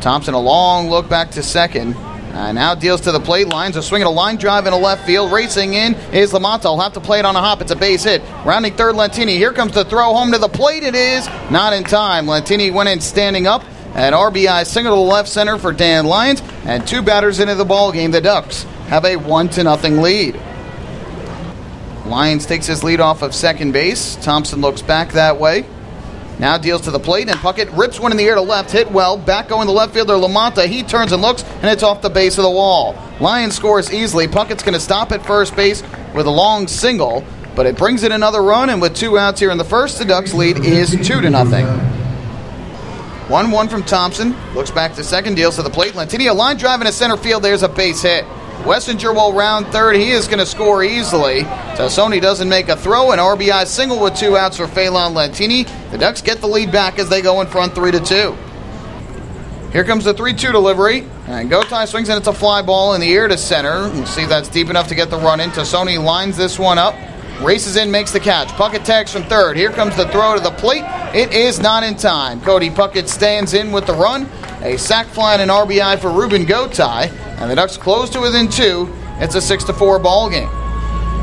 Thompson, a long look back to second. Now deals to the plate. Lines a swing and a line drive in a left field. Racing in is LaMonta. He'll have to play it on a hop. It's a base hit. Rounding third, Lentini. Here comes the throw home to the plate. It is not in time. Lentini went in standing up. An RBI single to the left center for Dan Lyons. And 2 batters into the ball game. The Ducks have a 1-0 lead. Lyons takes his lead off of second base. Thompson looks back that way. Now deals to the plate, and Puckett rips one in the air to left, hit well. Back going the left fielder, LaMonta. He turns and looks, and it's off the base of the wall. Lyons scores easily. Puckett's going to stop at first base with a long single, but it brings in another run, and with 2 outs here in the first, the Ducks lead is 2-0. 1-1 from Thompson. Looks back to second, deals to the plate. Lentini, a line drive into center field. There's a base hit. Wessinger will round third. He is going to score easily. Tassoni doesn't make a throw. An RBI single with 2 outs for Phelan Lentini. The Ducks get the lead back as they go in front 3-2. Here comes the 3-2 delivery. And Gotay swings, and it's a fly ball in the air to center. We'll see if that's deep enough to get the run in. Tassoni lines this one up. Races in, makes the catch. Puckett tags from third. Here comes the throw to the plate. It is not in time. Cody Puckett stands in with the run. A sac fly and an RBI for Ruben Gotay. And the Ducks close to within 2. It's a 6-4 ball game.